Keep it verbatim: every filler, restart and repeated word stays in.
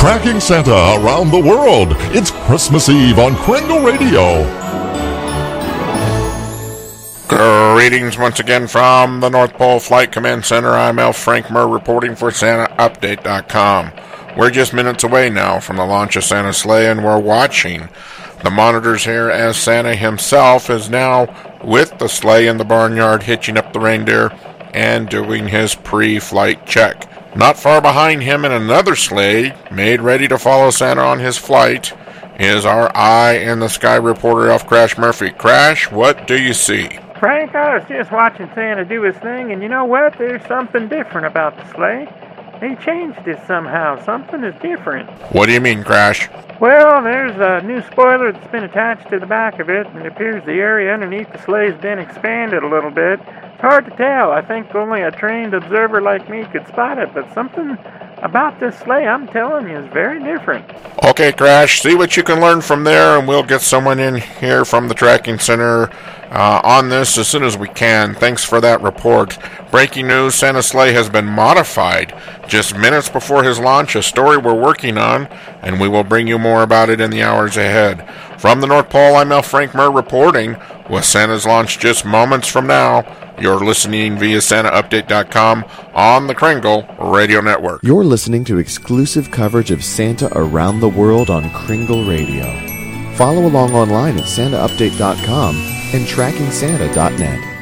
Tracking Santa around the world. It's Christmas Eve on Kringle Radio. Greetings once again from the North Pole Flight Command Center. I'm L. Frank Murr reporting for Santa Update dot com. We're just minutes away now from the launch of Santa's sleigh, and we're watching the monitors here as Santa himself is now with the sleigh in the barnyard, hitching up the reindeer and doing his pre-flight check. Not far behind him in another sleigh, made ready to follow Santa on his flight, is our eye in the sky reporter, Elf Crash Murphy. Crash, what do you see? Frank, I was just watching Santa do his thing, and you know what? There's something different about the sleigh. They changed it somehow. Something is different. What do you mean, Crash? Well, there's a new spoiler that's been attached to the back of it, and it appears the area underneath the sleigh has been expanded a little bit. It's hard to tell. I think only a trained observer like me could spot it, but something about this sleigh, I'm telling you, is very different. Okay, Crash, see what you can learn from there, and we'll get someone in here from the tracking center uh, on this as soon as we can. Thanks for that report. Breaking news, Santa's sleigh has been modified just minutes before his launch, a story we're working on, and we will bring you more about it in the hours ahead. From the North Pole, I'm L. Frank Murr reporting. With Santa's launch just moments from now, you're listening via Santa Update dot com on the Kringle Radio Network. You're listening to exclusive coverage of Santa around the world on Kringle Radio. Follow along online at Santa Update dot com and Tracking Santa dot net.